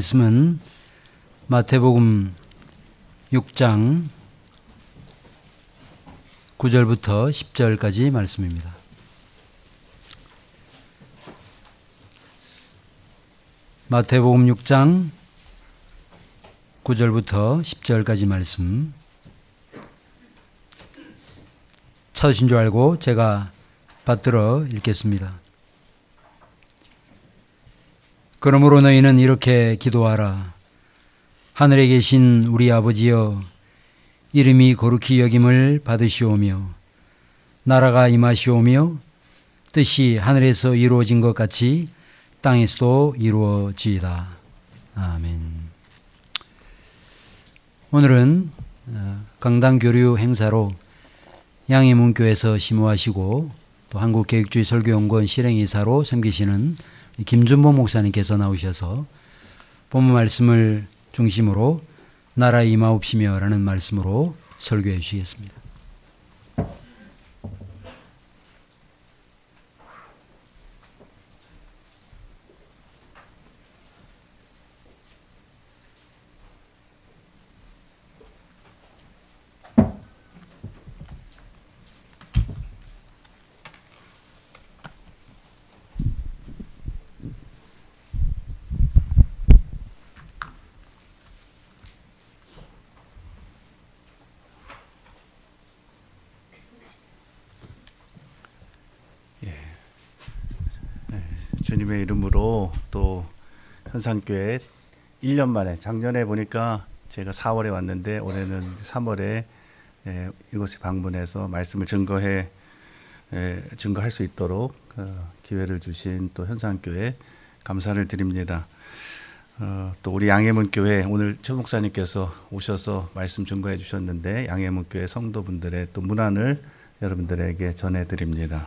말씀은 마태복음 6장 9절부터 10절까지 말씀입니다. 마태복음 6장 9절부터 10절까지 말씀, 찾으신 줄 알고 제가 받들어 읽겠습니다. 그러므로 너희는 이렇게 기도하라. 하늘에 계신 우리 아버지여, 이름이 거룩히 여김을 받으시오며 나라가 임하시오며 뜻이 하늘에서 이루어진 것 같이 땅에서도 이루어지이다. 아멘. 오늘은 강당교류 행사로 양해문교에서 심호하시고 또 한국계획주의 설교연구원 실행이사로 섬기시는 김준보 목사님께서 나오셔서 본문 말씀을 중심으로 나라 임하옵시며 라는 말씀으로 설교해 주시겠습니다. 주님의 이름으로 또 현산교회 1년 만에, 작년에 보니까 제가 4월에 왔는데 올해는 3월에 이곳에 방문해서 말씀을 증거할 수 있도록 기회를 주신 또 현산교회 감사를 드립니다. 또 우리 양해문교회 오늘 최 목사님께서 오셔서 말씀 증거해 주셨는데 양해문교회 성도분들의 또 문안을 여러분들에게 전해드립니다.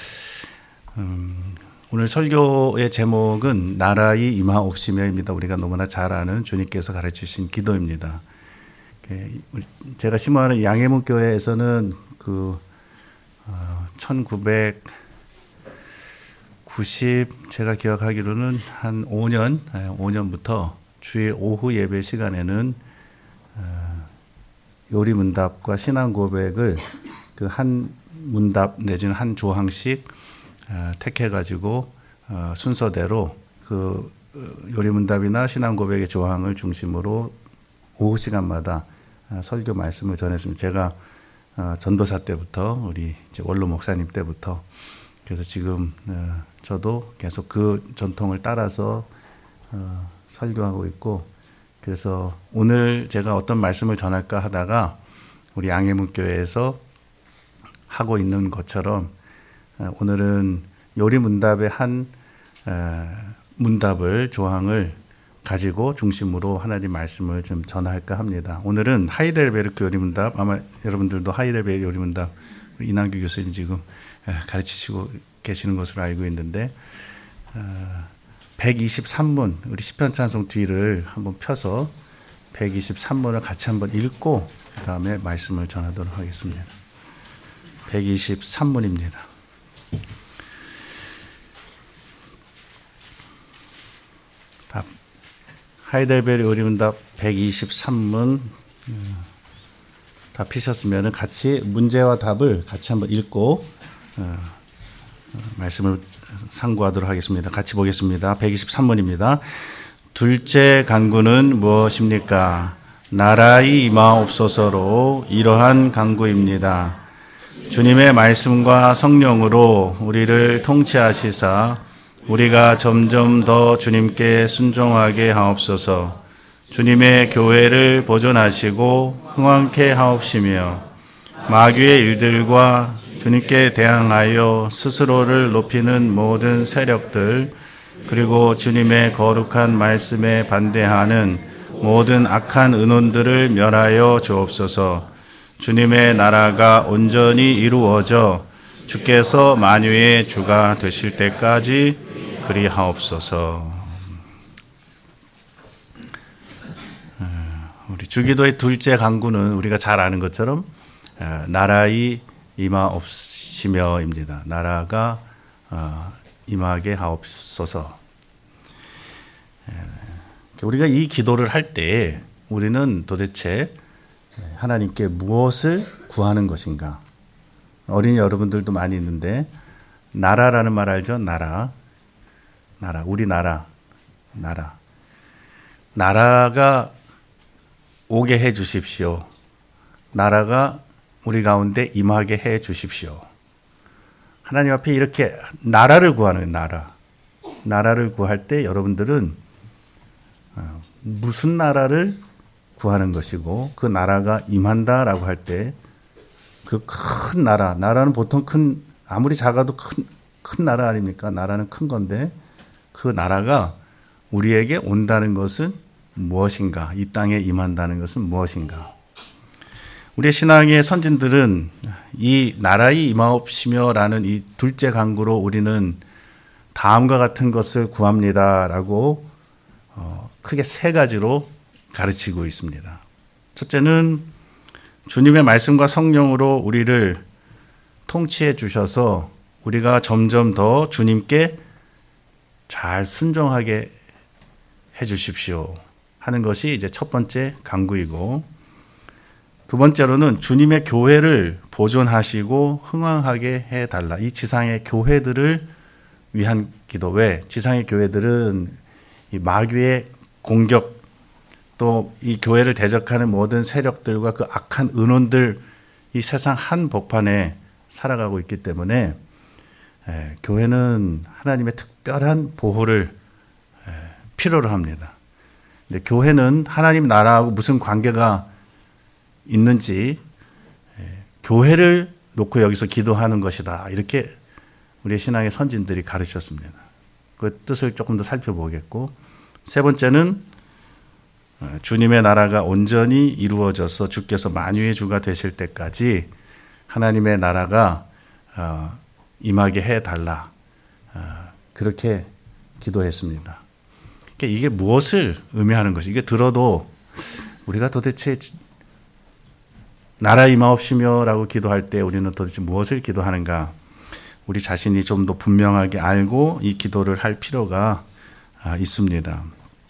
오늘 설교의 제목은 나라의 임하옵시며입니다. 우리가 너무나 잘 아는 주님께서 가르치신 기도입니다. 제가 심호하는 양해문교회에서는 1990 제가 기억하기로는 한 5년부터 주일 오후 예배 시간에는 요리문답과 신앙고백을 그 한 문답 내지는 한 조항씩 택해가지고 순서대로 그 요리문답이나 신앙고백의 조항을 중심으로 오후 시간마다 설교 말씀을 전했습니다. 제가 전도사 때부터 우리 원로 목사님 때부터, 그래서 지금 저도 계속 그 전통을 따라서 설교하고 있고, 그래서 오늘 제가 어떤 말씀을 전할까 하다가 우리 양해문교회에서 하고 있는 것처럼 오늘은 요리문답의 한 문답을, 조항을 가지고 중심으로 하나님 말씀을 좀 전할까 합니다. 오늘은 하이델베르크 요리문답, 아마 여러분들도 하이델베르크 요리문답 이남규 교수님 지금 가르치시고 계시는 것으로 알고 있는데 123문, 우리 시편 찬송 뒤를 한번 펴서 123문을 같이 한번 읽고 그 다음에 말씀을 전하도록 하겠습니다. 123문입니다. 하이델베르 요리문답 123문 다 피셨으면 같이 문제와 답을 같이 한번 읽고 말씀을 상고하도록 하겠습니다. 같이 보겠습니다. 123문입니다. 둘째 간구는 무엇입니까? 나라의 임하옵소서로 이러한 간구입니다. 주님의 말씀과 성령으로 우리를 통치하시사 우리가 점점 더 주님께 순종하게 하옵소서. 주님의 교회를 보존하시고 흥왕케 하옵시며 마귀의 일들과 주님께 대항하여 스스로를 높이는 모든 세력들, 그리고 주님의 거룩한 말씀에 반대하는 모든 악한 의논들을 멸하여 주옵소서. 주님의 나라가 온전히 이루어져 주께서 만유의 주가 되실 때까지 그리하옵소서. 우리 주기도의 둘째 간구는 우리가 잘 아는 것처럼 나라의 임하옵시며입니다. 나라가 임하게 하옵소서. 우리가 이 기도를 할 때 우리는 도대체 하나님께 무엇을 구하는 것인가? 어린이 여러분들도 많이 있는데 나라라는 말 알죠? 나라, 우리나라, 나라가 오게 해 주십시오. 나라가 우리 가운데 임하게 해 주십시오. 하나님 앞에 이렇게 나라를 구하는 나라를 구할 때 여러분들은 무슨 나라를 구하는 것이고 그 나라가 임한다라고 할 때 그 큰 나라는 보통 아무리 작아도 큰 나라 아닙니까? 나라는 큰 건데 그 나라가 우리에게 온다는 것은 무엇인가? 이 땅에 임한다는 것은 무엇인가? 우리의 신앙의 선진들은 이 나라의 임하옵시며라는 이 둘째 강구로 우리는 다음과 같은 것을 구합니다라고 크게 세 가지로 가르치고 있습니다. 첫째는 주님의 말씀과 성령으로 우리를 통치해 주셔서 우리가 점점 더 주님께 잘 순종하게 해 주십시오 하는 것이 이제 첫 번째 강구이고, 두 번째로는 주님의 교회를 보존하시고 흥왕하게 해달라. 이 지상의 교회들을 위한 기도. 왜? 지상의 교회들은 이 마귀의 공격, 또 이 교회를 대적하는 모든 세력들과 그 악한 은혼들, 이 세상 한복판에 살아가고 있기 때문에 교회는 하나님의 특별한 보호를 필요로 합니다. 근데 교회는 하나님 나라하고 무슨 관계가 있는지 교회를 놓고 여기서 기도하는 것이다. 이렇게 우리의 신앙의 선진들이 가르쳤습니다. 그 뜻을 조금 더 살펴보겠고, 세 번째는 주님의 나라가 온전히 이루어져서 주께서 만유의 주가 되실 때까지 하나님의 나라가 임하게 해달라. 그렇게 기도했습니다. 이게 무엇을 의미하는 것이, 이게 들어도 우리가 도대체 나라 임하옵시며라고 기도할 때 우리는 도대체 무엇을 기도하는가? 우리 자신이 좀 더 분명하게 알고 이 기도를 할 필요가 있습니다.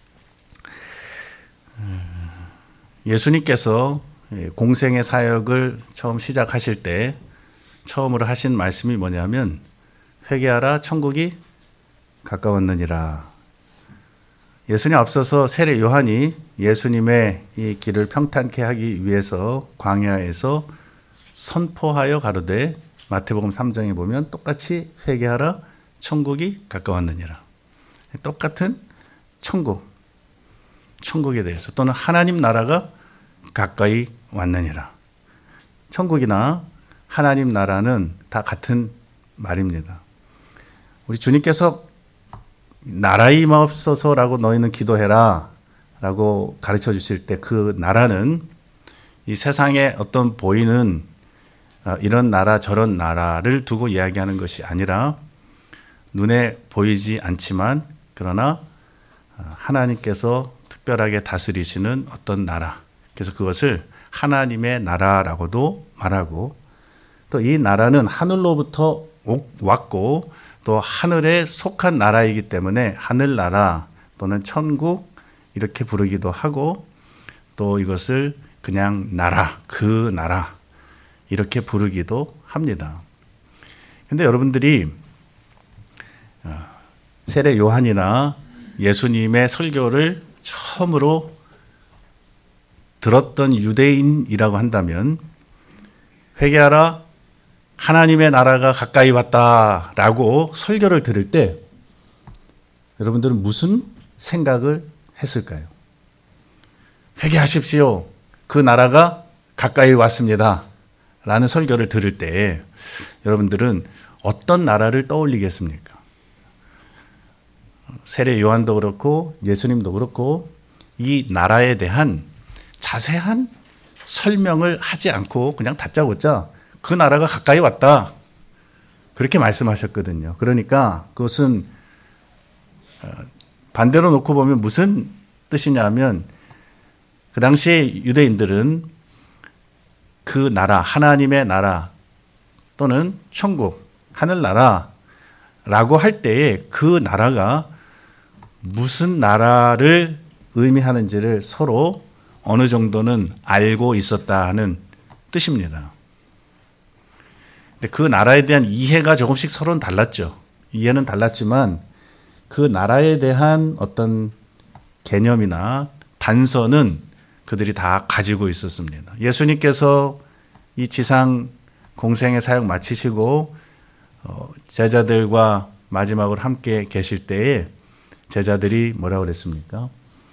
예수님께서 공생의 사역을 처음 시작하실 때 처음으로 하신 말씀이 뭐냐면 회개하라 천국이 가까웠느니라. 예수님 앞서서 세례 요한이 예수님의 이 길을 평탄케 하기 위해서 광야에서 선포하여 가로되, 마태복음 3장에 보면 똑같이 회개하라 천국이 가까웠느니라. 똑같은 천국에 대해서, 또는 하나님 나라가 가까이 왔느니라. 천국이나 하나님 나라는 다 같은 말입니다. 우리 주님께서 나라에 임하옵소서라고 너희는 기도해라 라고 가르쳐 주실 때 그 나라는 이 세상에 어떤 보이는 이런 나라 저런 나라를 두고 이야기하는 것이 아니라 눈에 보이지 않지만 그러나 하나님께서 특별하게 다스리시는 어떤 나라, 그래서 그것을 하나님의 나라라고도 말하고, 또 이 나라는 하늘로부터 왔고 또 하늘에 속한 나라이기 때문에 하늘나라 또는 천국 이렇게 부르기도 하고, 또 이것을 그냥 나라, 그 나라 이렇게 부르기도 합니다. 그런데 여러분들이 세례 요한이나 예수님의 설교를 처음으로 들었던 유대인이라고 한다면 회개하라 하나님의 나라가 가까이 왔다라고 설교를 들을 때 여러분들은 무슨 생각을 했을까요? 회개하십시오. 그 나라가 가까이 왔습니다. 라는 설교를 들을 때 여러분들은 어떤 나라를 떠올리겠습니까? 세례 요한도 그렇고 예수님도 그렇고 이 나라에 대한 자세한 설명을 하지 않고 그냥 다짜고짜 그 나라가 가까이 왔다. 그렇게 말씀하셨거든요. 그러니까 그것은 반대로 놓고 보면 무슨 뜻이냐면 그 당시에 유대인들은 그 나라, 하나님의 나라 또는 천국, 하늘나라라고 할 때에 그 나라가 무슨 나라를 의미하는지를 서로 어느 정도는 알고 있었다 하는 뜻입니다. 근데 그 나라에 대한 이해가 조금씩 서로는 달랐죠. 이해는 달랐지만 그 나라에 대한 어떤 개념이나 단서는 그들이 다 가지고 있었습니다. 예수님께서 이 지상 공생의 사역 마치시고 제자들과 마지막으로 함께 계실 때에 제자들이 뭐라고 그랬습니까?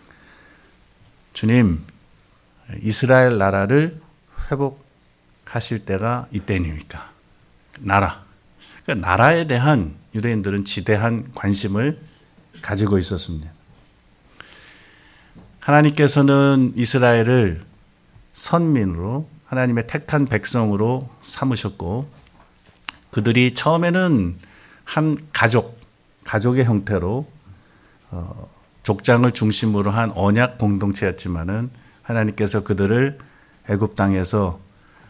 주님, 이스라엘 나라를 회복하실 때가 이때입니까? 나라. 그러니까 나라에 대한 유대인들은 지대한 관심을 가지고 있었습니다. 하나님께서는 이스라엘을 선민으로 하나님의 택한 백성으로 삼으셨고 그들이 처음에는 한 가족의 형태로 족장을 중심으로 한 언약 공동체였지만은 하나님께서 그들을 애굽 땅에서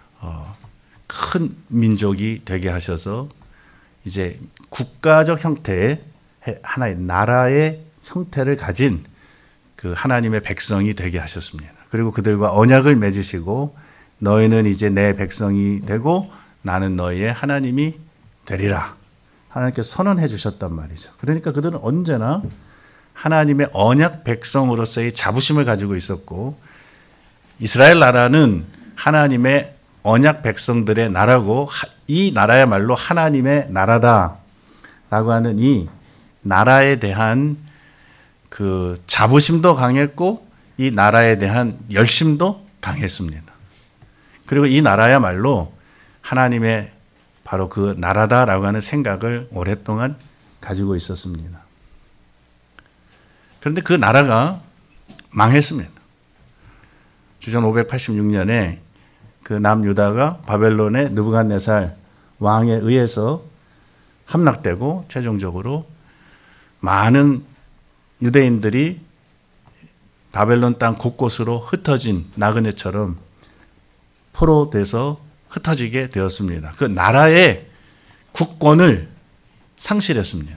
큰 민족이 되게 하셔서 이제 국가적 형태의 하나의 나라의 형태를 가진 그 하나님의 백성이 되게 하셨습니다. 그리고 그들과 언약을 맺으시고 너희는 이제 내 백성이 되고 나는 너희의 하나님이 되리라. 하나님께서 선언해 주셨단 말이죠. 그러니까 그들은 언제나 하나님의 언약 백성으로서의 자부심을 가지고 있었고 이스라엘 나라는 하나님의 언약 백성들의 나라고 이 나라야말로 하나님의 나라다라고 하는 이 나라에 대한 그 자부심도 강했고 이 나라에 대한 열심도 강했습니다. 그리고 이 나라야말로 하나님의 바로 그 나라다라고 하는 생각을 오랫동안 가지고 있었습니다. 그런데 그 나라가 망했습니다. 주전 586년에 그 남유다가 바벨론의 느부갓네살 왕에 의해서 함락되고 최종적으로 많은 유대인들이 바벨론 땅 곳곳으로 흩어진 나그네처럼 포로돼서 흩어지게 되었습니다. 그 나라의 국권을 상실했습니다.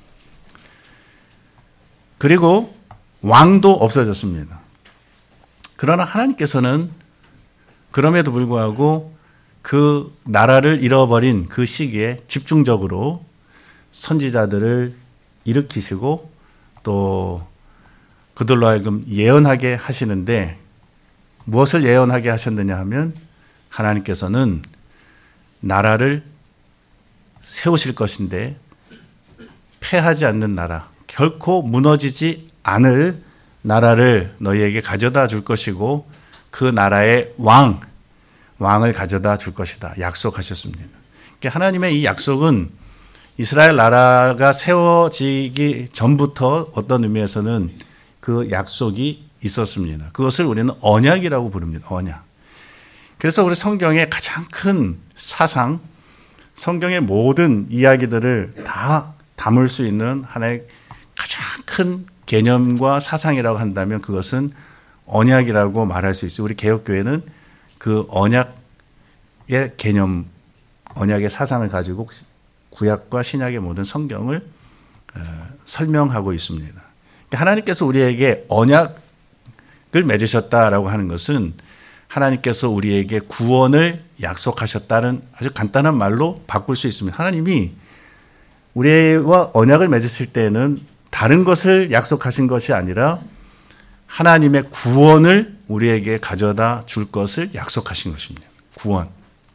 그리고 왕도 없어졌습니다. 그러나 하나님께서는 그럼에도 불구하고 그 나라를 잃어버린 그 시기에 집중적으로 선지자들을 일으키시고 또 그들로 하여금 예언하게 하시는데 무엇을 예언하게 하셨느냐 하면 하나님께서는 나라를 세우실 것인데 패하지 않는 나라, 결코 무너지지 않을 나라를 너희에게 가져다 줄 것이고 그 나라의 왕을 가져다 줄 것이다. 약속하셨습니다. 그러니까 하나님의 이 약속은 이스라엘 나라가 세워지기 전부터 어떤 의미에서는 그 약속이 있었습니다. 그것을 우리는 언약이라고 부릅니다. 언약. 그래서 우리 성경의 가장 큰 사상, 성경의 모든 이야기들을 다 담을 수 있는 하나의 가장 큰 개념과 사상이라고 한다면 그것은 언약이라고 말할 수 있어요. 우리 개혁교회는 그 언약의 개념, 언약의 사상을 가지고 구약과 신약의 모든 성경을 설명하고 있습니다. 그러니까 하나님께서 우리에게 언약을 맺으셨다라고 하는 것은 하나님께서 우리에게 구원을 약속하셨다는 아주 간단한 말로 바꿀 수 있습니다. 하나님이 우리와 언약을 맺으실 때에는 다른 것을 약속하신 것이 아니라 하나님의 구원을 우리에게 가져다 줄 것을 약속하신 것입니다. 구원.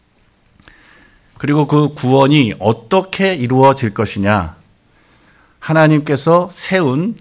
그리고 그 구원이 어떻게 이루어질 것이냐. 하나님께서 세운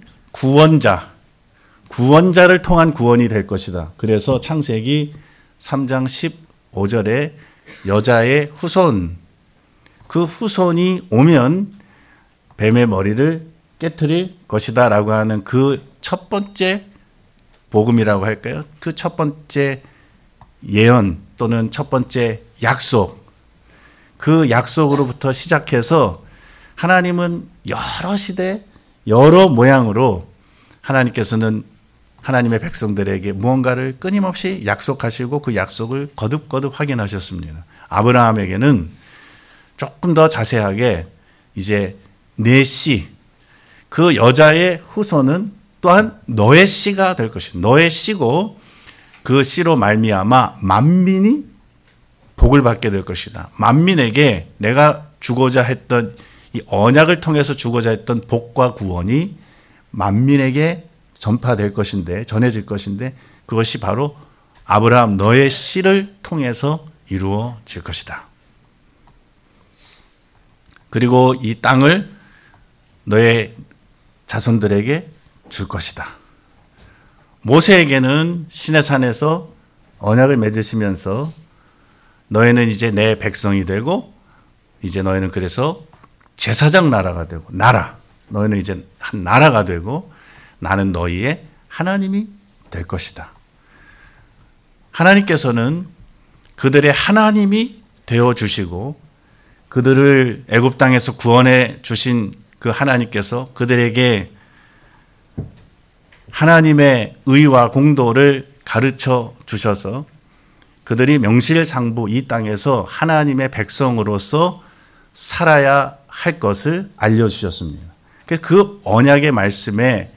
구원자를 통한 구원이 될 것이다. 그래서 창세기 3장 15절에 여자의 후손, 그 후손이 오면 뱀의 머리를 깨트릴 것이다 라고 하는 그 첫 번째 복음이라고 할까요? 그 첫 번째 예언 또는 첫 번째 약속, 그 약속으로부터 시작해서 하나님은 여러 시대, 여러 모양으로 하나님께서는 하나님의 백성들에게 무언가를 끊임없이 약속하시고 그 약속을 거듭거듭 확인하셨습니다. 아브라함에게는 조금 더 자세하게 이제 네 씨, 그 여자의 후손은 또한 너의 씨가 될 것이다. 너의 씨고 그 씨로 말미암아 만민이 복을 받게 될 것이다. 만민에게 내가 주고자 했던 이 언약을 통해서 주고자 했던 복과 구원이 만민에게 전파될 것인데, 전해질 것인데, 그것이 바로 아브라함 너의 씨를 통해서 이루어질 것이다. 그리고 이 땅을 너의 자손들에게 줄 것이다. 모세에게는 시내산에서 언약을 맺으시면서 너희는 이제 내 백성이 되고 이제 너희는 그래서 제사장 나라가 되고 너희는 이제 한 나라가 되고 나는 너희의 하나님이 될 것이다. 하나님께서는 그들의 하나님이 되어주시고 그들을 애굽 땅에서 구원해 주신 그 하나님께서 그들에게 하나님의 의와 공도를 가르쳐 주셔서 그들이 명실상부 이 땅에서 하나님의 백성으로서 살아야 할 것을 알려주셨습니다. 그 언약의 말씀에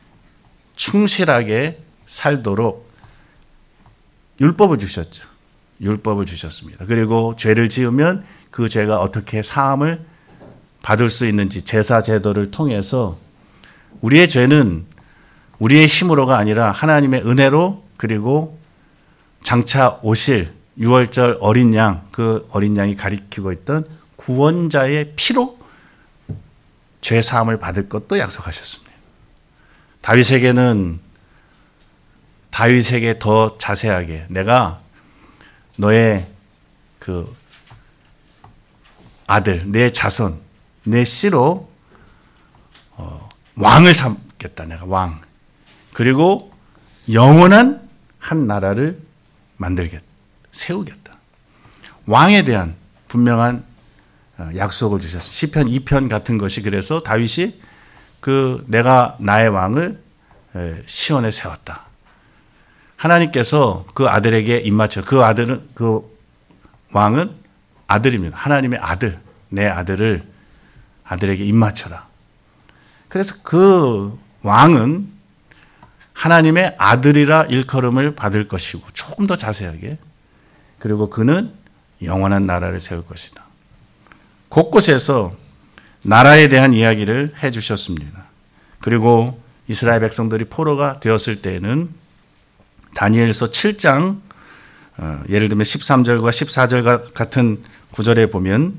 충실하게 살도록 율법을 주셨죠. 율법을 주셨습니다. 그리고 죄를 지으면 그 죄가 어떻게 사함을 받을 수 있는지 제사 제도를 통해서 우리의 죄는 우리의 힘으로가 아니라 하나님의 은혜로 그리고 장차 오실 6월절 어린 양, 그 어린 양이 가리키고 있던 구원자의 피로 죄 사함을 받을 것도 약속하셨습니다. 다윗에게 더 자세하게 내가 너의 그 아들, 내 자손, 내 씨로 왕을 삼겠다. 내가 왕. 그리고 영원한 한 나라를 만들겠다. 세우겠다. 왕에 대한 분명한 약속을 주셨습니다. 시편 2편 같은 것이 그래서 다윗이 내가 나의 왕을 시온에 세웠다. 하나님께서 그 아들에게 입맞춰 그 왕은 아들입니다. 하나님의 아들, 내 아들에게 입맞춰라. 그래서 그 왕은 하나님의 아들이라 일컬음을 받을 것이고 조금 더 자세하게 그리고 그는 영원한 나라를 세울 것이다. 곳곳에서 나라에 대한 이야기를 해 주셨습니다. 그리고 이스라엘 백성들이 포로가 되었을 때에는 다니엘서 7장 예를 들면 13절과 14절 같은 구절에 보면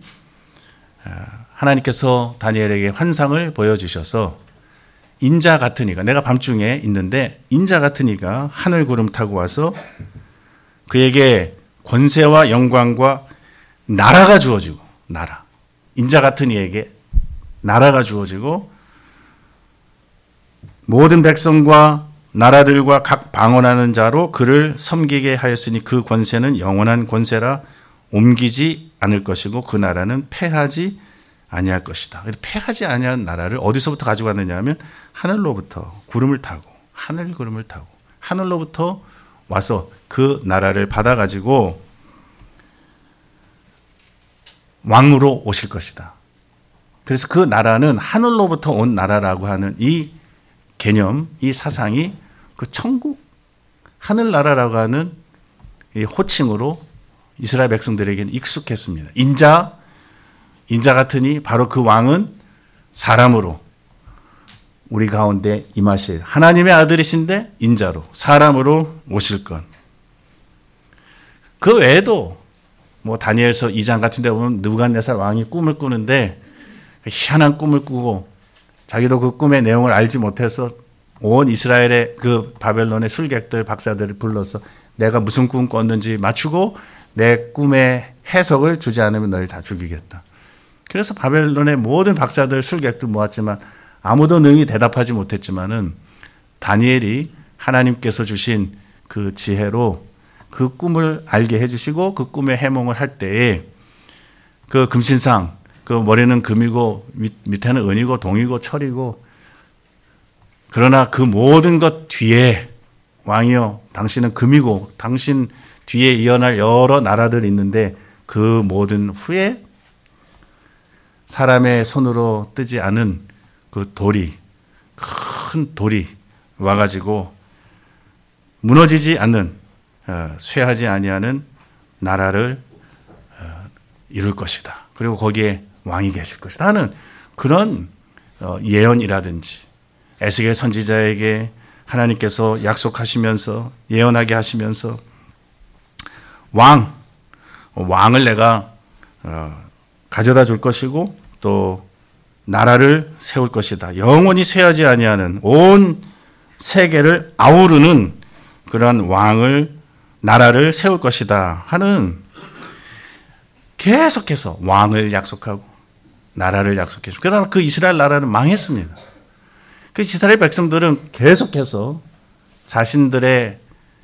하나님께서 다니엘에게 환상을 보여주셔서 인자 같은 이가 내가 밤중에 있는데 인자 같은 이가 하늘 구름 타고 와서 그에게 권세와 영광과 나라가 주어지고 인자 같은 이에게 나라가 주어지고 모든 백성과 나라들과 각 방언하는 자로 그를 섬기게 하였으니 그 권세는 영원한 권세라 옮기지 않을 것이고 그 나라는 패하지 아니할 것이다. 패하지 아니한 나라를 어디서부터 가지고 왔느냐 하면 하늘로부터 구름을 타고 하늘로부터 와서 그 나라를 받아가지고 왕으로 오실 것이다. 그래서 그 나라는 하늘로부터 온 나라라고 하는 이 개념, 이 사상이 그 천국, 하늘나라라고 하는 이 호칭으로 이스라엘 백성들에게는 익숙했습니다. 인자 같으니 바로 그 왕은 사람으로 우리 가운데 임하실 하나님의 아들이신데 인자로 사람으로 오실 것. 그 외에도 뭐 다니엘서 2장 같은 데 보면 느부갓네살 왕이 꿈을 꾸는데 희한한 꿈을 꾸고 자기도 그 꿈의 내용을 알지 못해서 온 이스라엘의 그 바벨론의 술객들 박사들을 불러서 내가 무슨 꿈 꿨는지 맞추고 내 꿈의 해석을 주지 않으면 너를 다 죽이겠다. 그래서 바벨론의 모든 박사들 술객들 모았지만 아무도 능히 대답하지 못했지만은 다니엘이 하나님께서 주신 그 지혜로 그 꿈을 알게 해주시고 그 꿈의 해몽을 할 때에 그 금신상 그 머리는 금이고 밑에는 은이고 동이고 철이고 그러나 그 모든 것 뒤에 왕이여 당신은 금이고 당신 뒤에 이어날 여러 나라들이 있는데 그 모든 후에 사람의 손으로 뜨지 않은 그 돌이 큰 돌이 와가지고 무너지지 않는 쇠하지 아니하는 나라를 이룰 것이다. 그리고 거기에 왕이 계실 것이다 하는 그런 예언이라든지 에스겔 선지자에게 하나님께서 약속하시면서 예언하게 하시면서 왕을 내가 가져다 줄 것이고 또 나라를 세울 것이다. 영원히 쇠하지 아니하는 온 세계를 아우르는 그러한 왕을 나라를 세울 것이다 하는 계속해서 왕을 약속하고 나라를 약속해주고 그러나 그 이스라엘 나라는 망했습니다. 그 이스라엘 백성들은 계속해서 자신들의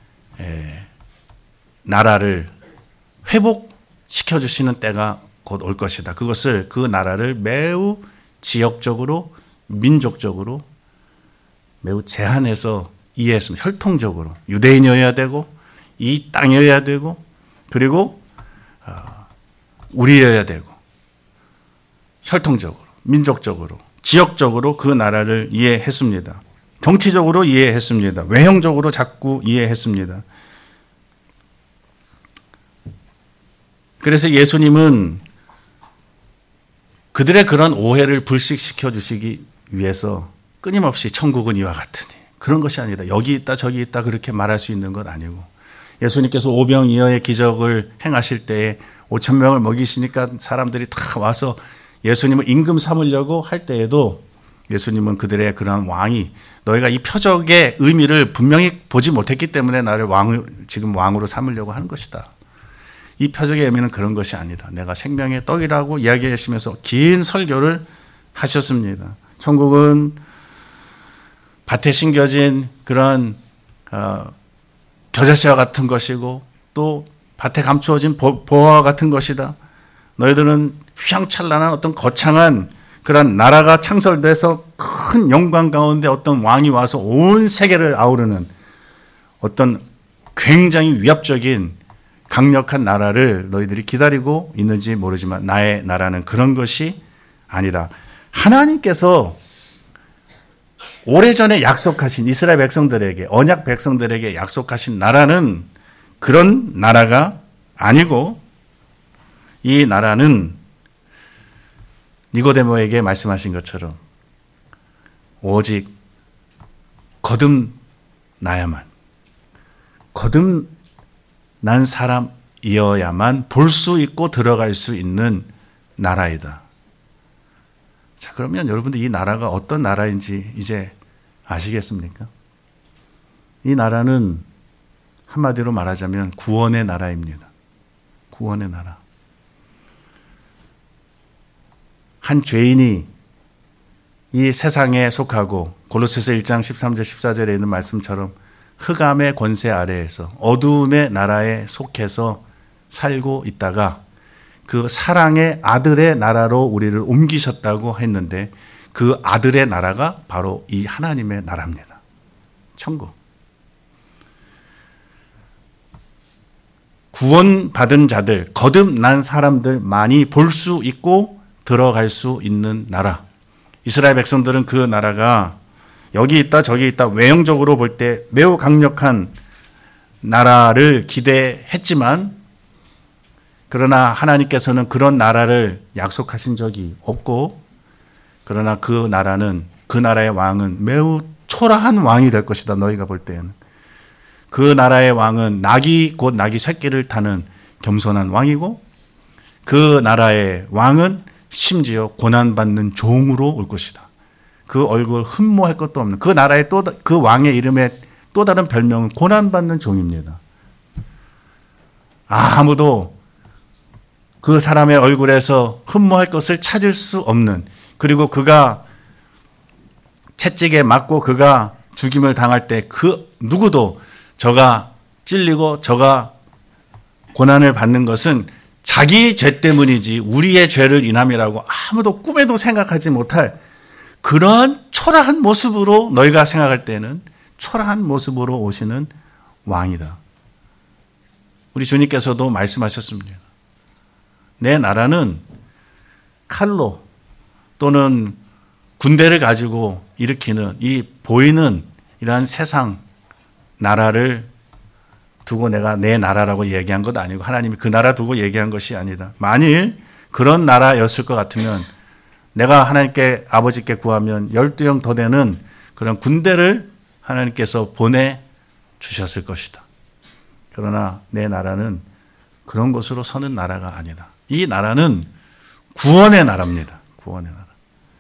나라를 회복시켜 주시는 때가 곧 올 것이다. 그것을 그 나라를 매우 지역적으로 민족적으로 매우 제한해서 이해했습니다. 혈통적으로 유대인이어야 되고 이 땅이어야 되고 그리고 우리여야 되고 혈통적으로 민족적으로 지역적으로 그 나라를 이해했습니다. 정치적으로 이해했습니다. 외형적으로 자꾸 이해했습니다. 그래서 예수님은 그들의 그런 오해를 불식시켜 주시기 위해서 끊임없이 천국은 이와 같으니 그런 것이 아니라 여기 있다 저기 있다 그렇게 말할 수 있는 것 아니고 예수님께서 오병이어의 기적을 행하실 때에 5천 명을 먹이시니까 사람들이 다 와서 예수님을 임금 삼으려고 할 때에도 예수님은 그들의 그런 왕이 너희가 이 표적의 의미를 분명히 보지 못했기 때문에 나를 지금 왕으로 삼으려고 하는 것이다. 이 표적의 의미는 그런 것이 아니다. 내가 생명의 떡이라고 이야기하시면서 긴 설교를 하셨습니다. 천국은 밭에 심겨진 그런 겨자씨와 같은 것이고 또 밭에 감추어진 보화와 같은 것이다. 너희들은 휘황찬란한 어떤 거창한 그런 나라가 창설돼서 큰 영광 가운데 어떤 왕이 와서 온 세계를 아우르는 어떤 굉장히 위압적인 강력한 나라를 너희들이 기다리고 있는지 모르지만 나의 나라는 그런 것이 아니다. 하나님께서 오래전에 약속하신 이스라엘 백성들에게 언약 백성들에게 약속하신 나라는 그런 나라가 아니고 이 나라는 니고데모에게 말씀하신 것처럼 오직 거듭나야만 거듭난 사람이어야만 볼 수 있고 들어갈 수 있는 나라이다. 자, 그러면 여러분들 이 나라가 어떤 나라인지 이제 아시겠습니까? 이 나라는 한마디로 말하자면 구원의 나라입니다. 구원의 나라. 한 죄인이 이 세상에 속하고 골로새서 1장 13절 14절에 있는 말씀처럼 흑암의 권세 아래에서 어두움의 나라에 속해서 살고 있다가 그 사랑의 아들의 나라로 우리를 옮기셨다고 했는데 그 아들의 나라가 바로 이 하나님의 나라입니다. 천국. 구원받은 자들, 거듭난 사람들만이 볼 수 있고 들어갈 수 있는 나라. 이스라엘 백성들은 그 나라가 여기 있다 저기 있다 외형적으로 볼 때 매우 강력한 나라를 기대했지만 그러나 하나님께서는 그런 나라를 약속하신 적이 없고 그러나 그 나라는 그 나라의 왕은 매우 초라한 왕이 될 것이다. 너희가 볼 때에는. 그 나라의 왕은 곧 낙이 새끼를 타는 겸손한 왕이고 그 나라의 왕은 심지어 고난받는 종으로 올 것이다. 그 얼굴 흠모할 것도 없는 그 나라의 그 왕의 이름의 또 다른 별명은 고난받는 종입니다. 아무도 그 사람의 얼굴에서 흠모할 것을 찾을 수 없는 그리고 그가 채찍에 맞고 그가 죽임을 당할 때 그 누구도 저가 찔리고 저가 고난을 받는 것은 자기 죄 때문이지 우리의 죄를 인함이라고 아무도 꿈에도 생각하지 못할 그런 초라한 모습으로 너희가 생각할 때는 초라한 모습으로 오시는 왕이다. 우리 주님께서도 말씀하셨습니다. 내 나라는 칼로 또는 군대를 가지고 일으키는 이 보이는 이러한 세상 나라를 두고 내가 내 나라라고 얘기한 것 아니고 하나님이 그 나라 두고 얘기한 것이 아니다. 만일 그런 나라였을 것 같으면 내가 하나님께 아버지께 구하면 12형 더 되는 그런 군대를 하나님께서 보내주셨을 것이다. 그러나 내 나라는 그런 것으로 서는 나라가 아니다. 이 나라는 구원의 나라입니다. 구원의 나라.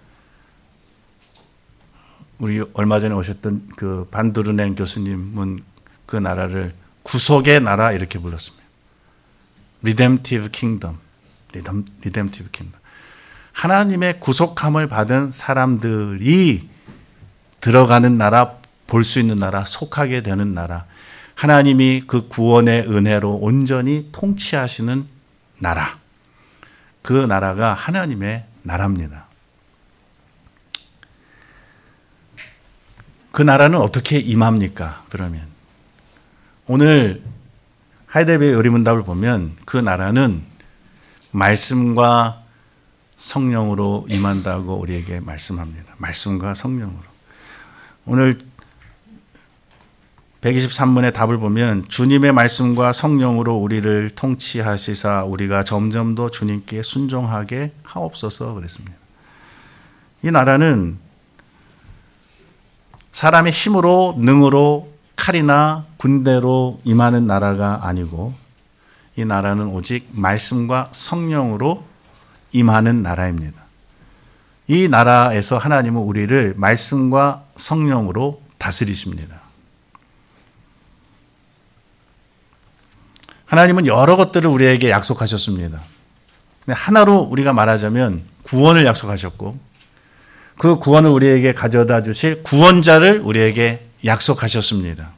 우리 얼마 전에 오셨던 그 반두르넨 교수님은 그 나라를 구속의 나라 이렇게 불렀습니다. Redemptive Kingdom. Redemptive Kingdom. 하나님의 구속함을 받은 사람들이 들어가는 나라, 볼 수 있는 나라, 속하게 되는 나라. 하나님이 그 구원의 은혜로 온전히 통치하시는 나라. 그 나라가 하나님의 나라입니다. 그 나라는 어떻게 임합니까? 그러면 오늘 하이델베르 요리문답을 보면 그 나라는 말씀과 성령으로 임한다고 우리에게 말씀합니다. 말씀과 성령으로. 오늘 123문의 답을 보면 주님의 말씀과 성령으로 우리를 통치하시사 우리가 점점 더 주님께 순종하게 하옵소서 그랬습니다. 이 나라는 사람의 힘으로 능으로 칼이나 군대로 임하는 나라가 아니고 이 나라는 오직 말씀과 성령으로 임하는 나라입니다. 이 나라에서 하나님은 우리를 말씀과 성령으로 다스리십니다. 하나님은 여러 것들을 우리에게 약속하셨습니다. 하나로 우리가 말하자면 구원을 약속하셨고 그 구원을 우리에게 가져다 주실 구원자를 우리에게 약속하셨습니다.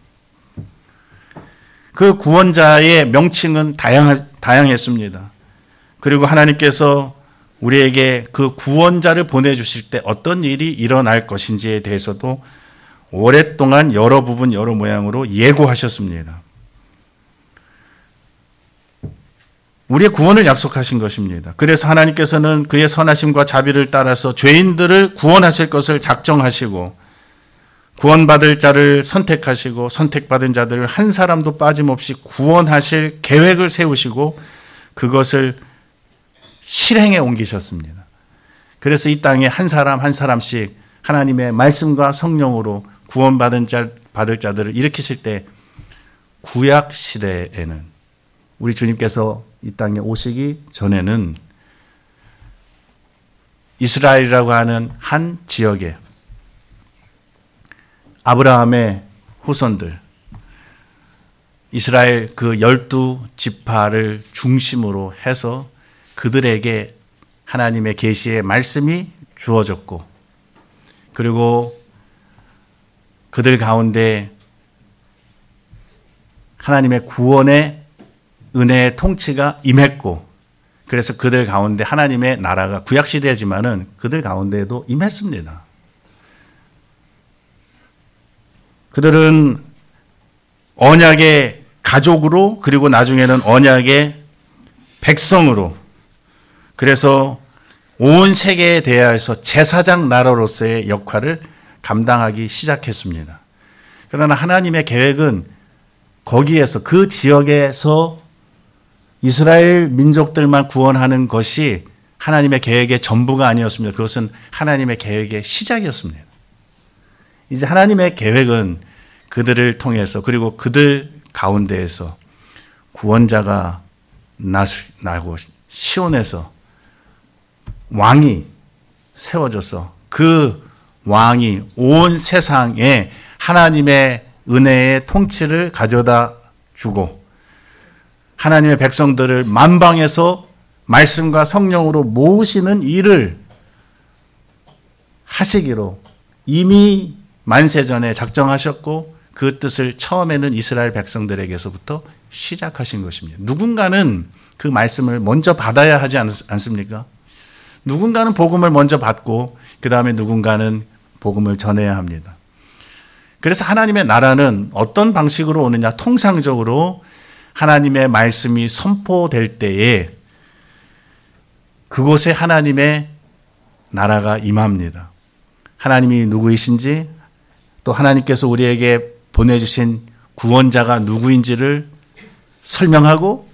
그 구원자의 명칭은 다양했습니다. 그리고 하나님께서 우리에게 그 구원자를 보내주실 때 어떤 일이 일어날 것인지에 대해서도 오랫동안 여러 부분 여러 모양으로 예고하셨습니다. 우리의 구원을 약속하신 것입니다. 그래서 하나님께서는 그의 선하심과 자비를 따라서 죄인들을 구원하실 것을 작정하시고 구원받을 자를 선택하시고 선택받은 자들을 한 사람도 빠짐없이 구원하실 계획을 세우시고 그것을 실행에 옮기셨습니다. 그래서 이 땅에 한 사람 한 사람씩 하나님의 말씀과 성령으로 구원받은 받을 자들을 일으키실 때 구약 시대에는 우리 주님께서 이 땅에 오시기 전에는 이스라엘이라고 하는 한 지역에 아브라함의 후손들, 이스라엘 그 12지파를 중심으로 해서 그들에게 하나님의 계시의 말씀이 주어졌고 그리고 그들 가운데 하나님의 구원의 은혜의 통치가 임했고 그래서 그들 가운데 하나님의 나라가 구약시대지만은 그들 가운데에도 임했습니다. 그들은 언약의 가족으로 그리고 나중에는 언약의 백성으로 그래서 온 세계에 대하여서 제사장 나라로서의 역할을 감당하기 시작했습니다. 그러나 하나님의 계획은 거기에서 그 지역에서 이스라엘 민족들만 구원하는 것이 하나님의 계획의 전부가 아니었습니다. 그것은 하나님의 계획의 시작이었습니다. 이제 하나님의 계획은 그들을 통해서 그리고 그들 가운데에서 구원자가 나고 시온에서 왕이 세워져서 그 왕이 온 세상에 하나님의 은혜의 통치를 가져다 주고 하나님의 백성들을 만방에서 말씀과 성령으로 모으시는 일을 하시기로 이미 만세전에 작정하셨고 그 뜻을 처음에는 이스라엘 백성들에게서부터 시작하신 것입니다. 누군가는 그 말씀을 먼저 받아야 하지 않습니까? 누군가는 복음을 먼저 받고 그 다음에 누군가는 복음을 전해야 합니다. 그래서 하나님의 나라는 어떤 방식으로 오느냐? 통상적으로 하나님의 말씀이 선포될 때에 그곳에 하나님의 나라가 임합니다. 하나님이 누구이신지 또 하나님께서 우리에게 보내주신 구원자가 누구인지를 설명하고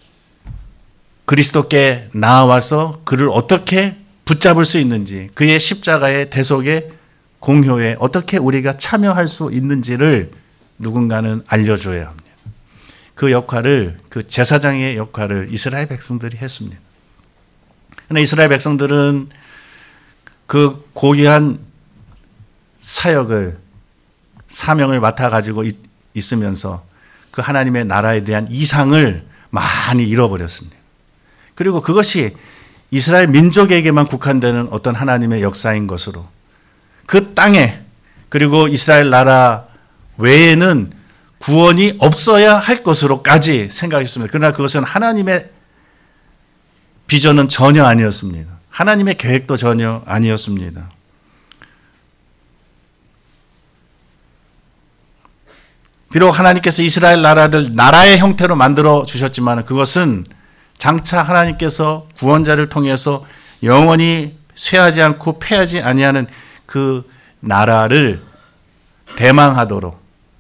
그리스도께 나아와서 그를 어떻게 붙잡을 수 있는지, 그의 십자가의 대속의 공효에 어떻게 우리가 참여할 수 있는지를 누군가는 알려줘야 합니다. 그 역할을, 그 제사장의 역할을 이스라엘 백성들이 했습니다. 그러나 이스라엘 백성들은 그 고귀한 사역을, 사명을 맡아가지고 있으면서 그 하나님의 나라에 대한 이상을 많이 잃어버렸습니다. 그리고 그것이 이스라엘 민족에게만 국한되는 어떤 하나님의 역사인 것으로, 그 땅에, 그리고 이스라엘 나라 외에는 구원이 없어야 할 것으로까지 생각했습니다. 그러나 그것은 하나님의 비전은 전혀 아니었습니다. 하나님의 계획도 전혀 아니었습니다. 비록 하나님께서 이스라엘 나라를 나라의 형태로 만들어 주셨지만 그것은 장차 하나님께서 구원자를 통해서 영원히 쇠하지 않고 패하지 아니하는 그 나라를 대망하도록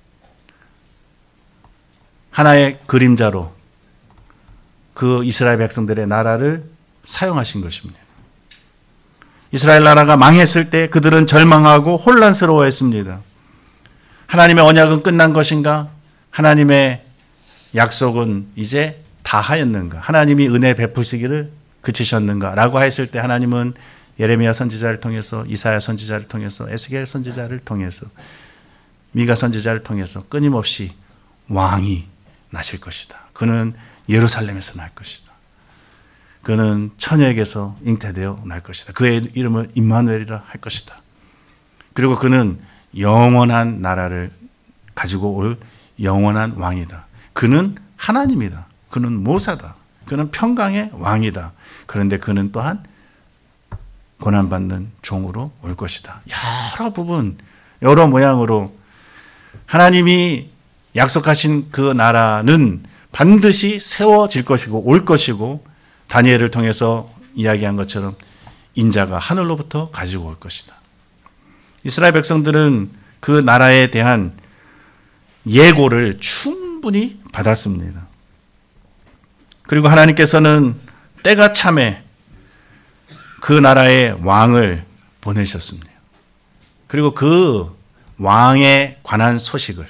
하나의 그림자로 그 이스라엘 백성들의 나라를 사용하신 것입니다. 이스라엘 나라가 망했을 때 그들은 절망하고 혼란스러워했습니다. 하나님의 언약은 끝난 것인가? 하나님의 약속은 이제 다 하였는가? 하나님이 은혜 베푸시기를 그치셨는가? 라고 했을 때 하나님은 예레미야 선지자를 통해서, 이사야 선지자를 통해서, 에스겔 선지자를 통해서, 미가 선지자를 통해서 끊임없이 왕이 나실 것이다. 그는 예루살렘에서 날 것이다. 그는 처녀에게서 잉태되어 날 것이다. 그의 이름을 임마누엘이라 할 것이다. 그리고 그는 영원한 나라를 가지고 올 영원한 왕이다. 그는 하나님이다. 그는 모사다. 그는 평강의 왕이다. 그런데 그는 또한 고난받는 종으로 올 것이다. 여러 부분, 여러 모양으로 하나님이 약속하신 그 나라는 반드시 세워질 것이고 올 것이고, 다니엘을 통해서 이야기한 것처럼 인자가 하늘로부터 가지고 올 것이다. 이스라엘 백성들은 그 나라에 대한 예고를 충분히 받았습니다. 그리고 하나님께서는 때가 참에 그 나라의 왕을 보내셨습니다. 그리고 그 왕에 관한 소식을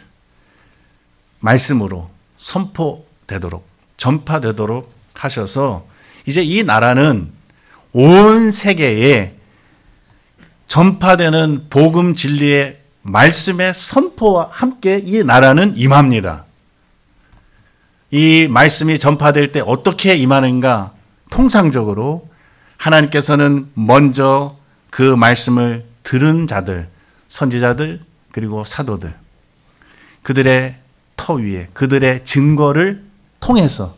말씀으로 선포되도록, 전파되도록 하셔서 이제 이 나라는 온 세계에 전파되는 복음 진리의 말씀의 선포와 함께 이 나라는 임합니다. 이 말씀이 전파될 때 어떻게 임하는가? 통상적으로 하나님께서는 먼저 그 말씀을 들은 자들, 선지자들, 그리고 사도들, 그들의 터 위에 그들의 증거를 통해서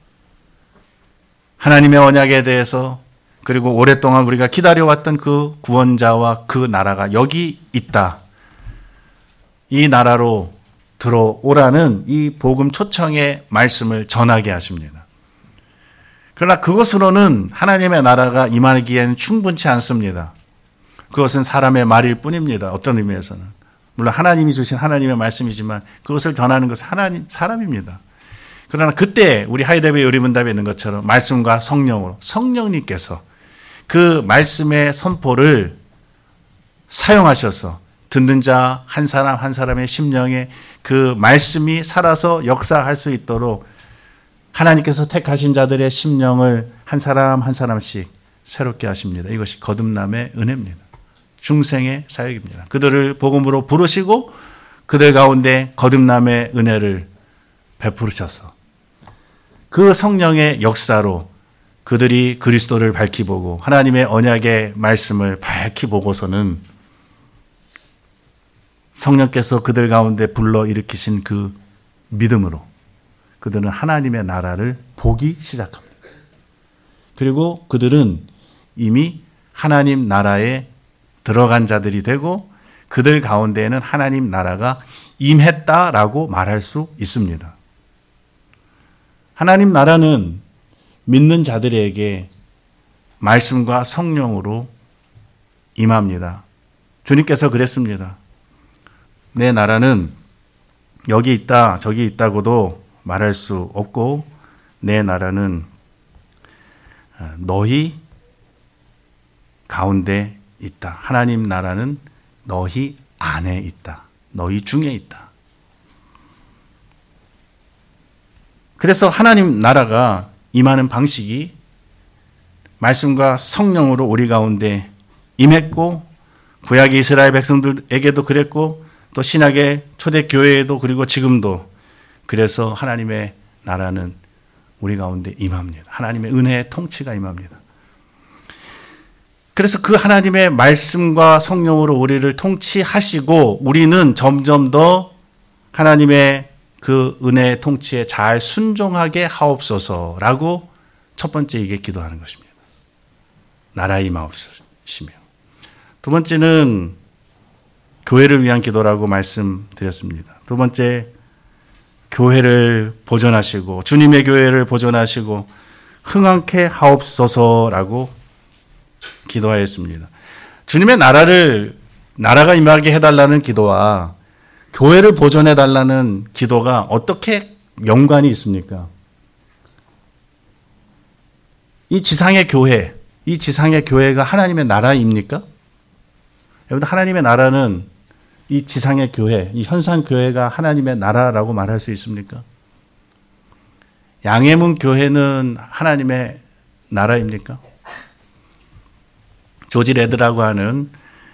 하나님의 언약에 대해서, 그리고 오랫동안 우리가 기다려왔던 그 구원자와 그 나라가 여기 있다, 이 나라로 들어오라는 이 복음 초청의 말씀을 전하게 하십니다. 그러나 그것으로는 하나님의 나라가 임하기에는 충분치 않습니다. 그것은 사람의 말일 뿐입니다. 어떤 의미에서는. 물론 하나님이 주신 하나님의 말씀이지만 그것을 전하는 것은 사람입니다. 그러나 그때 우리 하이데베 요리문답에 있는 것처럼 말씀과 성령으로, 성령님께서 그 말씀의 선포를 사용하셔서 듣는 자 한 사람 한 사람의 심령에 그 말씀이 살아서 역사할 수 있도록 하나님께서 택하신 자들의 심령을 한 사람 한 사람씩 새롭게 하십니다. 이것이 거듭남의 은혜입니다. 중생의 사역입니다. 그들을 복음으로 부르시고 그들 가운데 거듭남의 은혜를 베푸르셔서 그 성령의 역사로 그들이 그리스도를 밝히 보고 하나님의 언약의 말씀을 밝히 보고서는 성령께서 그들 가운데 불러일으키신 그 믿음으로 그들은 하나님의 나라를 보기 시작합니다. 그리고 그들은 이미 하나님 나라에 들어간 자들이 되고 그들 가운데에는 하나님 나라가 임했다라고 말할 수 있습니다. 하나님 나라는 믿는 자들에게 말씀과 성령으로 임합니다. 주님께서 그랬습니다. 내 나라는 여기 있다 저기 있다고도 말할 수 없고 내 나라는 너희 가운데 있다. 하나님 나라는 너희 안에 있다. 너희 중에 있다. 그래서 하나님 나라가 임하는 방식이 말씀과 성령으로 우리 가운데 임했고 구약의 이스라엘 백성들에게도 그랬고 또 신약의 초대교회에도 그리고 지금도 그래서 하나님의 나라는 우리 가운데 임합니다. 하나님의 은혜의 통치가 임합니다. 그래서 그 하나님의 말씀과 성령으로 우리를 통치하시고 우리는 점점 더 하나님의 그 은혜의 통치에 잘 순종하게 하옵소서라고 첫 번째 이게 기도하는 것입니다. 나라 임하옵시며. 두 번째는 교회를 위한 기도라고 말씀드렸습니다. 두 번째, 교회를 보존하시고 주님의 교회를 보존하시고 흥왕케 하옵소서라고 기도하였습니다. 주님의 나라가 임하게 해달라는 기도와 교회를 보존해달라는 기도가 어떻게 연관이 있습니까? 이 지상의 교회가 하나님의 나라입니까? 여러분, 하나님의 나라는 이 지상의 교회, 이 현상교회가 하나님의 나라라고 말할 수 있습니까? 양해문 교회는 하나님의 나라입니까? 조지 레드라고 하는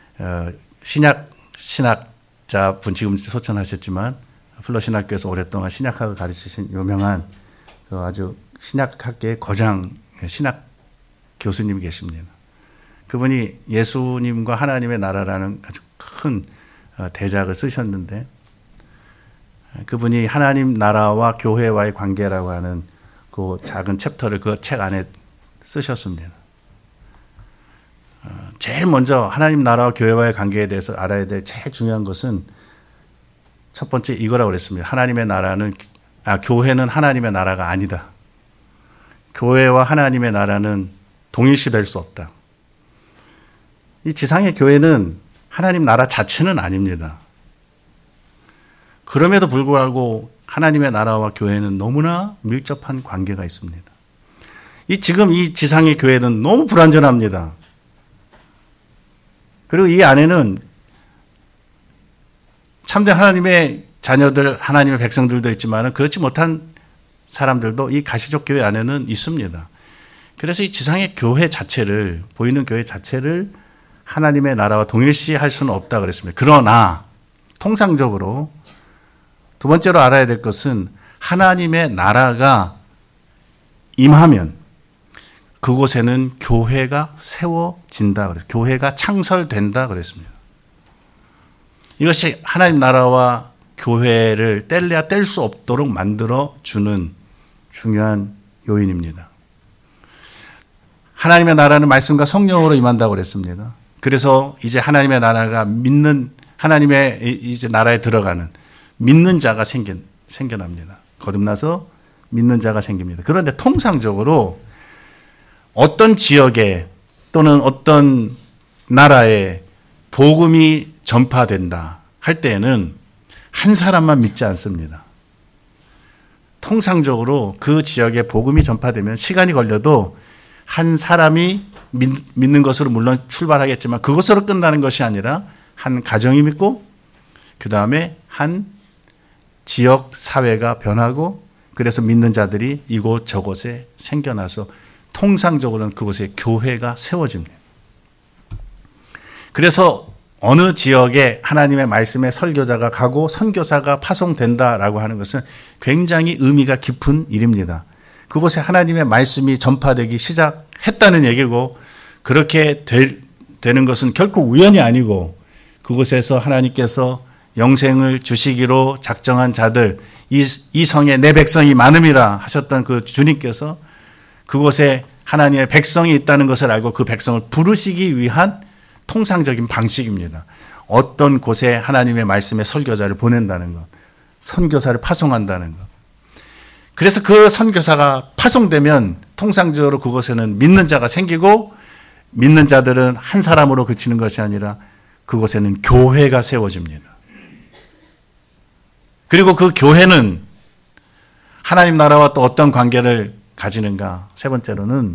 신학자분, 지금 소천하셨지만 플러신학교에서 오랫동안 신약학을 가르치신 유명한 아주 신약학계의 거장 신학 교수님이 계십니다. 그분이 예수님과 하나님의 나라라는 아주 큰 대작을 쓰셨는데 그분이 하나님 나라와 교회와의 관계라고 하는 그 작은 챕터를 그 책 안에 쓰셨습니다. 제일 먼저 하나님 나라와 교회와의 관계에 대해서 알아야 될 제일 중요한 것은 첫 번째 이거라고 그랬습니다. 교회는 하나님의 나라가 아니다. 교회와 하나님의 나라는 동일시될 수 없다. 이 지상의 교회는 하나님 나라 자체는 아닙니다. 그럼에도 불구하고 하나님의 나라와 교회는 너무나 밀접한 관계가 있습니다. 지금 이 지상의 교회는 너무 불완전합니다. 그리고 이 안에는 참된 하나님의 자녀들, 하나님의 백성들도 있지만 그렇지 못한 사람들도 이 가시적 교회 안에는 있습니다. 그래서 이 지상의 교회 자체를, 보이는 교회 자체를 하나님의 나라와 동일시할 수는 없다 그랬습니다. 그러나 통상적으로 두 번째로 알아야 될 것은 하나님의 나라가 임하면 그곳에는 교회가 세워진다 그랬어요. 교회가 창설된다 그랬습니다. 이것이 하나님 나라와 교회를 뗄래야 뗄 수 없도록 만들어주는 중요한 요인입니다. 하나님의 나라는 말씀과 성령으로 임한다고 그랬습니다. 그래서 이제 하나님의 나라가 하나님의 이제 나라에 들어가는 믿는 자가 생겨납니다. 거듭나서 믿는 자가 생깁니다. 그런데 통상적으로 어떤 지역에 또는 어떤 나라에 복음이 전파된다 할 때에는 한 사람만 믿지 않습니다. 통상적으로 그 지역에 복음이 전파되면 시간이 걸려도 한 사람이 믿는 것으로 물론 출발하겠지만 그것으로 끝나는 것이 아니라 한 가정이 믿고 그 다음에 한 지역 사회가 변하고 그래서 믿는 자들이 이곳 저곳에 생겨나서 통상적으로는 그곳에 교회가 세워집니다. 그래서 어느 지역에 하나님의 말씀의 설교자가 가고 선교사가 파송된다라고 하는 것은 굉장히 의미가 깊은 일입니다. 그곳에 하나님의 말씀이 전파되기 시작했다는 얘기고 그렇게 되는 것은 결코 우연이 아니고 그곳에서 하나님께서 영생을 주시기로 작정한 자들, 이 성에 내 백성이 많음이라 하셨던 그 주님께서 그곳에 하나님의 백성이 있다는 것을 알고 그 백성을 부르시기 위한 통상적인 방식입니다. 어떤 곳에 하나님의 말씀의 설교자를 보낸다는 것, 선교사를 파송한다는 것. 그래서 그 선교사가 파송되면 통상적으로 그곳에는 믿는 자가 생기고 믿는 자들은 한 사람으로 그치는 것이 아니라 그곳에는 교회가 세워집니다. 그리고 그 교회는 하나님 나라와 또 어떤 관계를 가지는가? 세 번째로는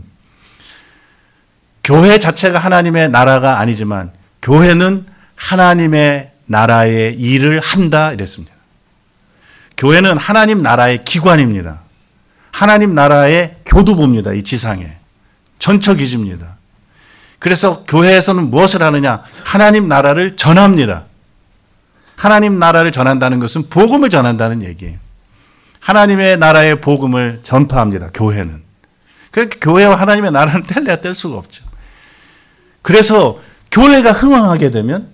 교회 자체가 하나님의 나라가 아니지만 교회는 하나님의 나라의 일을 한다 이랬습니다. 교회는 하나님 나라의 기관입니다. 하나님 나라의 교두보입니다. 이 지상에. 전처기지입니다. 그래서 교회에서는 무엇을 하느냐? 하나님 나라를 전합니다. 하나님 나라를 전한다는 것은 복음을 전한다는 얘기예요. 하나님의 나라의 복음을 전파합니다. 교회는. 그러니까 교회와 하나님의 나라는 뗄래야 뗄 수가 없죠. 그래서 교회가 흥황하게 되면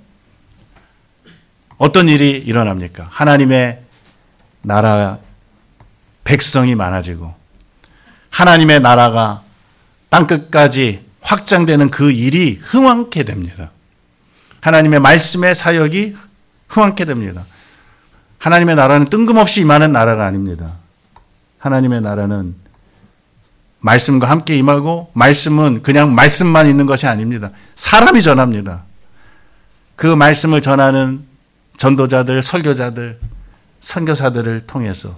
어떤 일이 일어납니까? 하나님의 나라 백성이 많아지고 하나님의 나라가 땅끝까지 확장되는 그 일이 흥황케 됩니다. 하나님의 말씀의 사역이 흥황케 됩니다. 하나님의 나라는 뜬금없이 임하는 나라가 아닙니다. 하나님의 나라는 말씀과 함께 임하고 말씀은 그냥 말씀만 있는 것이 아닙니다. 사람이 전합니다. 그 말씀을 전하는 전도자들, 설교자들, 선교사들을 통해서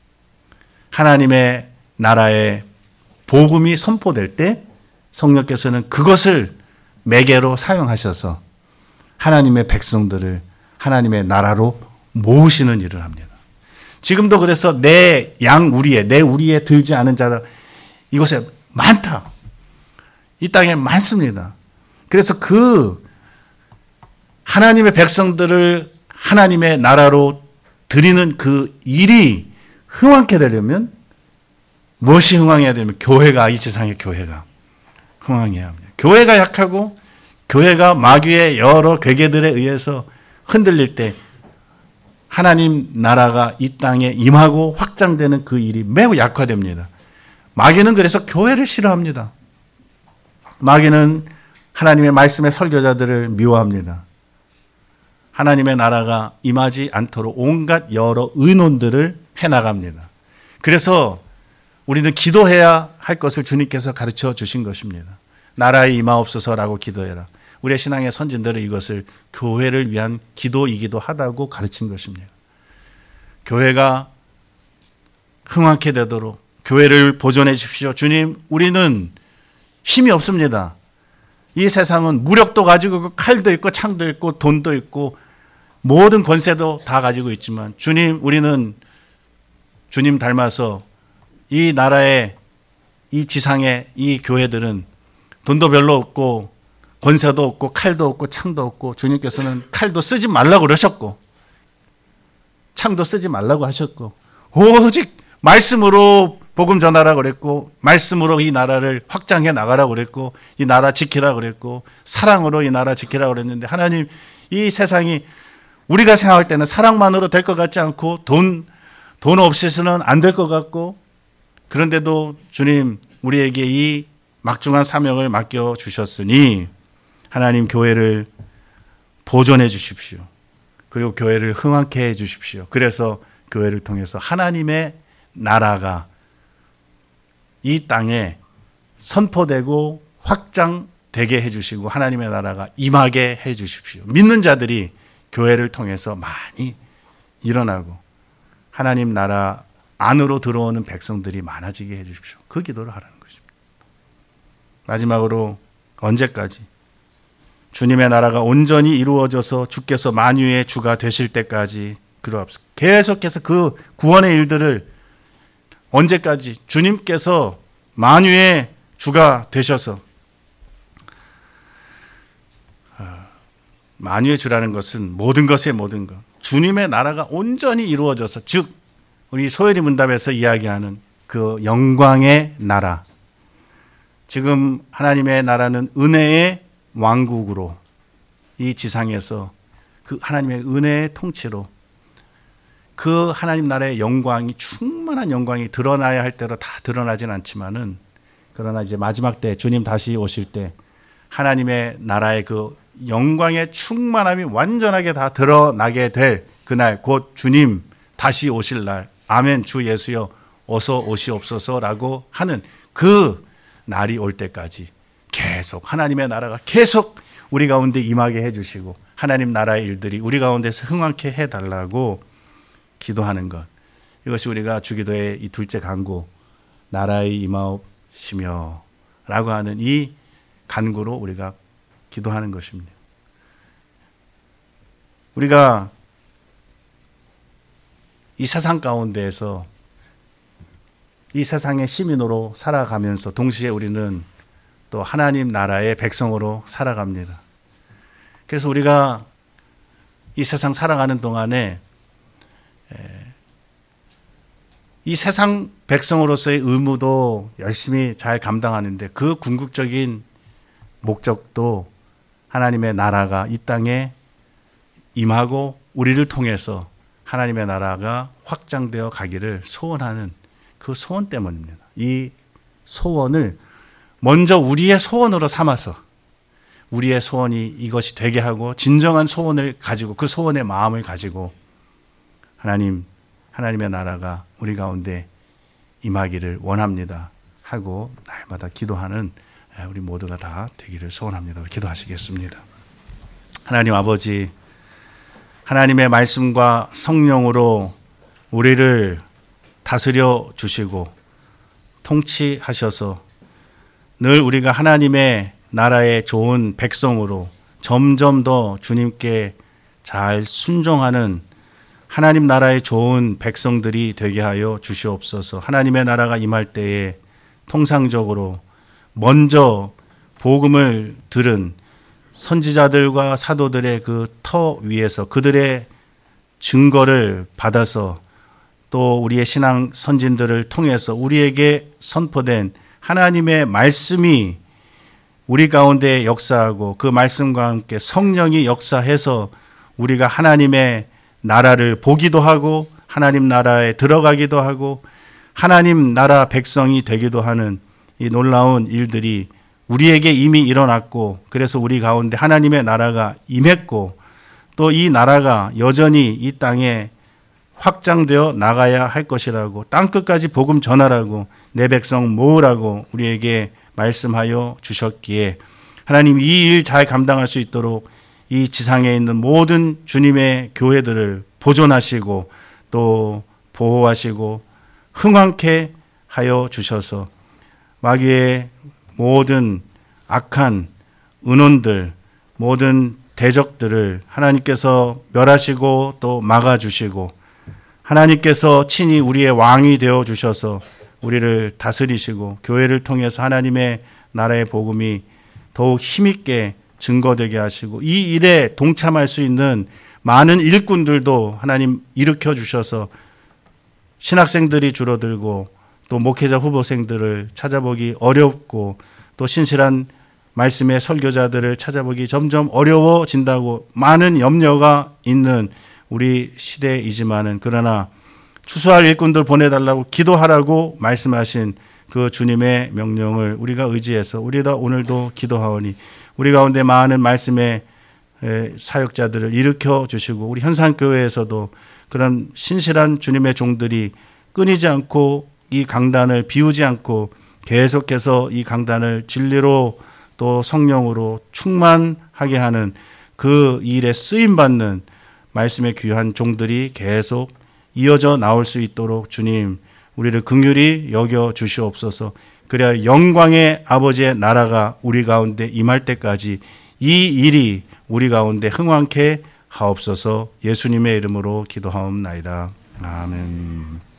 하나님의 나라의 복음이 선포될 때 성령께서는 그것을 매개로 사용하셔서 하나님의 백성들을 하나님의 나라로 모으시는 일을 합니다. 지금도 그래서 내 우리에 들지 않은 자들 이곳에 많다. 이 땅에 많습니다. 그래서 그 하나님의 백성들을 하나님의 나라로 드리는 그 일이 흥황케 되려면 무엇이 흥황해야 되면 교회가 이 지상의 교회가 흥황해야 합니다. 교회가 약하고 교회가 마귀의 여러 괴계들에 의해서 흔들릴 때 하나님 나라가 이 땅에 임하고 확장되는 그 일이 매우 약화됩니다. 마귀는 그래서 교회를 싫어합니다. 마귀는 하나님의 말씀의 설교자들을 미워합니다. 하나님의 나라가 임하지 않도록 온갖 여러 의논들을 해나갑니다. 그래서 우리는 기도해야 할 것을 주님께서 가르쳐 주신 것입니다. 나라에 임하옵소서라고 기도해라. 우리의 신앙의 선진들은 이것을 교회를 위한 기도이기도 하다고 가르친 것입니다. 교회가 흥황케 되도록 교회를 보존해 주십시오. 주님, 우리는 힘이 없습니다. 이 세상은 무력도 가지고 칼도 있고 창도 있고 돈도 있고 모든 권세도 다 가지고 있지만 주님, 우리는 주님 닮아서 이 나라의 이 지상의 이 교회들은 돈도 별로 없고 권세도 없고 칼도 없고 창도 없고 주님께서는 칼도 쓰지 말라고 그러셨고 창도 쓰지 말라고 하셨고 오직 말씀으로 복음 전하라고 그랬고 말씀으로 이 나라를 확장해 나가라고 그랬고 이 나라 지키라고 그랬고 사랑으로 이 나라 지키라고 그랬는데 하나님, 이 세상이 우리가 생각할 때는 사랑만으로 될 것 같지 않고 돈 없이서는 안 될 것 같고 그런데도 주님, 우리에게 이 막중한 사명을 맡겨주셨으니 하나님 교회를 보존해 주십시오. 그리고 교회를 흥황케 해 주십시오. 그래서 교회를 통해서 하나님의 나라가 이 땅에 선포되고 확장되게 해 주시고 하나님의 나라가 임하게 해 주십시오. 믿는 자들이 교회를 통해서 많이 일어나고 하나님 나라 안으로 들어오는 백성들이 많아지게 해 주십시오. 그 기도를 하라는 것입니다. 마지막으로 언제까지? 주님의 나라가 온전히 이루어져서 주께서 만유의 주가 되실 때까지 그러합시다. 계속해서 그 구원의 일들을 언제까지? 주님께서 만유의 주가 되셔서, 만유의 주라는 것은 모든 것의 모든 것, 주님의 나라가 온전히 이루어져서, 즉 우리 소요리 문답에서 이야기하는 그 영광의 나라, 지금 하나님의 나라는 은혜의 왕국으로 이 지상에서 그 하나님의 은혜의 통치로 그 하나님 나라의 영광이, 충만한 영광이 드러나야 할 대로 다 드러나진 않지만은, 그러나 이제 마지막 때 주님 다시 오실 때 하나님의 나라의 그 영광의 충만함이 완전하게 다 드러나게 될 그날, 곧 주님 다시 오실 날, 아멘 주 예수여 어서 오시옵소서라고 하는 그 날이 올 때까지 계속 하나님의 나라가 계속 우리 가운데 임하게 해주시고 하나님 나라의 일들이 우리 가운데서 흥황케 해달라고 기도하는 것. 이것이 우리가 주기도의 이 둘째 간구, 나라의 임하옵시며 라고 하는 이 간구로 우리가 기도하는 것입니다. 우리가 이 세상 가운데에서 이 세상의 시민으로 살아가면서 동시에 우리는 또 하나님 나라의 백성으로 살아갑니다. 그래서 우리가 이 세상 살아가는 동안에 이 세상 백성으로서의 의무도 열심히 잘 감당하는데 그 궁극적인 목적도 하나님의 나라가 이 땅에 임하고 우리를 통해서 하나님의 나라가 확장되어 가기를 소원하는 그 소원 때문입니다. 이 소원을 먼저 우리의 소원으로 삼아서 우리의 소원이 이것이 되게 하고 진정한 소원을 가지고 그 소원의 마음을 가지고 하나님의 나라가 우리 가운데 임하기를 원합니다 하고 날마다 기도하는 우리 모두가 다 되기를 소원합니다. 기도하시겠습니다. 하나님 아버지, 하나님의 말씀과 성령으로 우리를 다스려 주시고 통치하셔서 늘 우리가 하나님의 나라의 좋은 백성으로 점점 더 주님께 잘 순종하는 하나님 나라의 좋은 백성들이 되게 하여 주시옵소서. 하나님의 나라가 임할 때에 통상적으로 먼저 복음을 들은 선지자들과 사도들의 그 터 위에서 그들의 증거를 받아서 또 우리의 신앙 선진들을 통해서 우리에게 선포된 하나님의 말씀이 우리 가운데 역사하고 그 말씀과 함께 성령이 역사해서 우리가 하나님의 나라를 보기도 하고 하나님 나라에 들어가기도 하고 하나님 나라 백성이 되기도 하는 이 놀라운 일들이 우리에게 이미 일어났고 그래서 우리 가운데 하나님의 나라가 임했고 또 이 나라가 여전히 이 땅에 확장되어 나가야 할 것이라고 땅끝까지 복음 전하라고 내 백성 모으라고 우리에게 말씀하여 주셨기에 하나님 이 일 잘 감당할 수 있도록 이 지상에 있는 모든 주님의 교회들을 보존하시고 또 보호하시고 흥왕케 하여 주셔서 마귀의 모든 악한 은혼들, 모든 대적들을 하나님께서 멸하시고 또 막아주시고 하나님께서 친히 우리의 왕이 되어 주셔서 우리를 다스리시고 교회를 통해서 하나님의 나라의 복음이 더욱 힘있게 증거되게 하시고 이 일에 동참할 수 있는 많은 일꾼들도 하나님 일으켜 주셔서 신학생들이 줄어들고 또 목회자 후보생들을 찾아보기 어렵고 또 신실한 말씀의 설교자들을 찾아보기 점점 어려워진다고 많은 염려가 있는 우리 시대이지만은 그러나 추수할 일꾼들 보내달라고 기도하라고 말씀하신 그 주님의 명령을 우리가 의지해서 우리가 오늘도 기도하오니 우리 가운데 많은 말씀의 사역자들을 일으켜 주시고 우리 현산교회에서도 그런 신실한 주님의 종들이 끊이지 않고 이 강단을 비우지 않고 계속해서 이 강단을 진리로 또 성령으로 충만하게 하는 그 일에 쓰임받는 말씀의 귀한 종들이 계속 이어져 나올 수 있도록 주님 우리를 긍휼히 여겨 주시옵소서. 그래야 영광의 아버지의 나라가 우리 가운데 임할 때까지 이 일이 우리 가운데 흥왕케 하옵소서. 예수님의 이름으로 기도하옵나이다. 아멘.